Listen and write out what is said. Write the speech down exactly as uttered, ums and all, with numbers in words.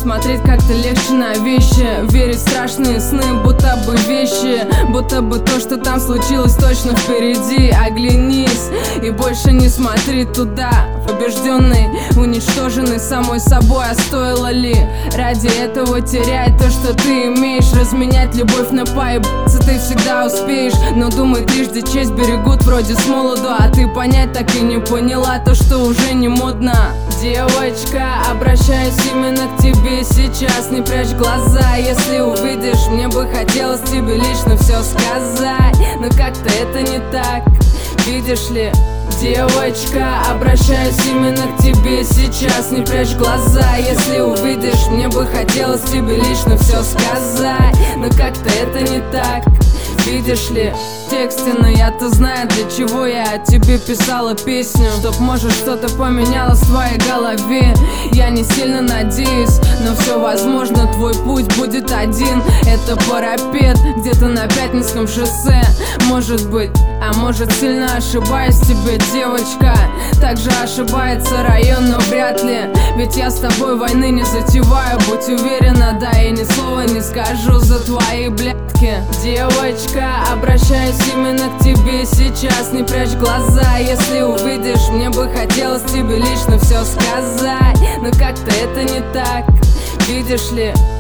смотреть как-то легче на вещи, верить в страшные сны, будто бы вещи, будто бы то, что там случилось, точно впереди. Оглянись и больше не смотри туда, побежденный, уничтоженный самой собой. А стоило ли ради этого терять то, что ты имеешь? Разменять любовь на поебаться ты всегда успеешь, но думай трижды, честь берегут вроде с молоду. А ты понять так и не поняла то, что уже не модно. Девочка, обращаюсь именно к тебе сейчас. Не прячь глаза, если увидишь, мне бы хотелось тебе лично все сказать, но как-то это не так, видишь ли. Девочка, обращаюсь именно к тебе сейчас. Не прячь глаза, если увидишь, мне бы хотелось тебе лично все сказать, но как-то это не так, видишь ли. В тексте, но я-то знаю, для чего я тебе писала песню, чтоб, может, что-то поменялось в твоей голове. Я не сильно надеюсь, но все возможно, твой путь будет один. Это парапет где-то на Пятницком шоссе, может быть, а может, сильно ошибаюсь тебе, девочка. Также ошибается район, но вряд ли, ведь я с тобой войны не затеваю, будь уверена, да, и ни слова не скажу за твои блядки. Девочка, обращаюсь именно к тебе сейчас. Не прячь глаза, если увидишь, мне бы хотелось тебе лично все сказать, но как-то это не так, видишь ли.